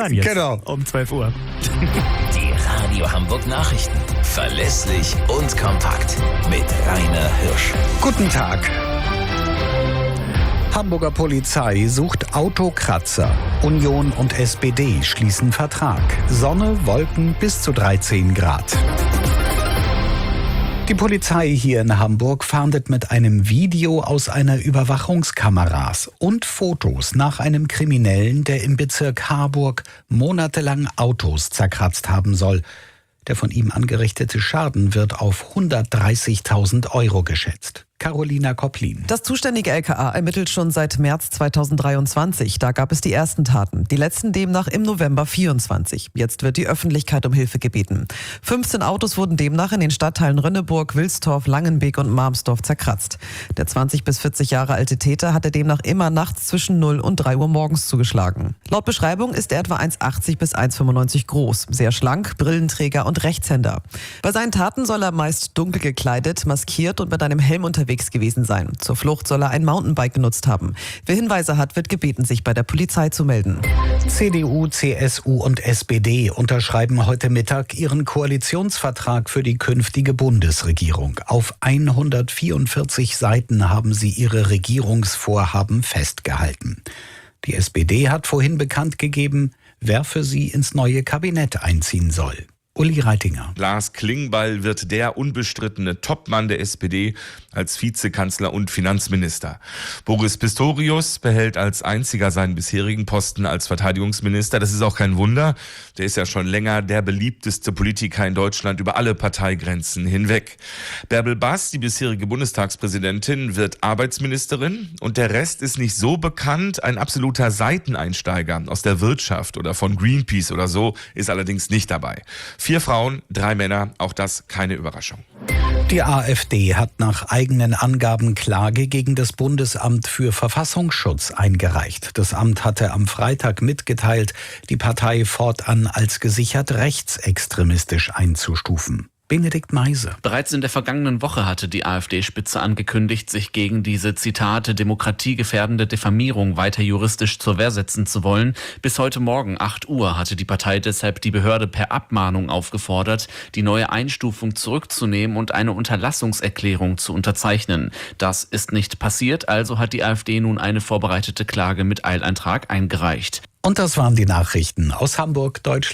sein jetzt. Genau. Um 12 Uhr. Die Radio Hamburg Nachrichten. Verlässlich und kompakt. Mit Rainer Hirsch. Guten Tag. Hamburger Polizei sucht Autokratzer. Union und SPD schließen Vertrag. Sonne, Wolken bis zu 13 Grad. Die Polizei hier in Hamburg fahndet mit einem Video aus einer Überwachungskameras und Fotos nach einem Kriminellen, der im Bezirk Harburg monatelang Autos zerkratzt haben soll. Der von ihm angerichtete Schaden wird auf 130.000 Euro geschätzt. Carolina Kopplin. Das zuständige LKA ermittelt schon seit März 2023. Da gab es die ersten Taten. Die letzten demnach im November 24. Jetzt wird die Öffentlichkeit um Hilfe gebeten. 15 Autos wurden demnach in den Stadtteilen Rönneburg, Wilstorf, Langenbeek und Marmsdorf zerkratzt. Der 20 bis 40 Jahre alte Täter hatte demnach immer nachts zwischen 0 und 3 Uhr morgens zugeschlagen. Laut Beschreibung ist er etwa 1,80 bis 1,95 groß, sehr schlank, Brillenträger und Rechtshänder. Bei seinen Taten soll er meist dunkel gekleidet, maskiert und mit einem Helm unterwegs gewesen sein. Zur Flucht soll er ein Mountainbike genutzt haben. Wer Hinweise hat, wird gebeten, sich bei der Polizei zu melden. CDU, CSU und SPD unterschreiben heute Mittag ihren Koalitionsvertrag für die künftige Bundesregierung. Auf 144 Seiten haben sie ihre Regierungsvorhaben festgehalten. Die SPD hat vorhin bekannt gegeben, wer für sie ins neue Kabinett einziehen soll. Uli Reitinger. Lars Klingbeil wird der unbestrittene Topmann der SPD als Vizekanzler und Finanzminister. Boris Pistorius behält als einziger seinen bisherigen Posten als Verteidigungsminister. Das ist auch kein Wunder. Der ist ja schon länger der beliebteste Politiker in Deutschland über alle Parteigrenzen hinweg. Bärbel Bass, die bisherige Bundestagspräsidentin, wird Arbeitsministerin. Und der Rest ist nicht so bekannt. Ein absoluter Seiteneinsteiger aus der Wirtschaft oder von Greenpeace oder so ist allerdings nicht dabei. 4 Frauen, 3 Männer, auch das keine Überraschung. Die AfD hat nach eigenen Angaben Klage gegen das Bundesamt für Verfassungsschutz eingereicht. Das Amt hatte am Freitag mitgeteilt, die Partei fortan als gesichert rechtsextremistisch einzustufen. Benedikt Meise. Bereits in der vergangenen Woche hatte die AfD-Spitze angekündigt, sich gegen diese, Zitate, demokratiegefährdende Diffamierung weiter juristisch zur Wehr setzen zu wollen. Bis heute Morgen 8 Uhr hatte die Partei deshalb die Behörde per Abmahnung aufgefordert, die neue Einstufung zurückzunehmen und eine Unterlassungserklärung zu unterzeichnen. Das ist nicht passiert, also hat die AfD nun eine vorbereitete Klage mit Eileintrag eingereicht. Und das waren die Nachrichten aus Hamburg, Deutschland.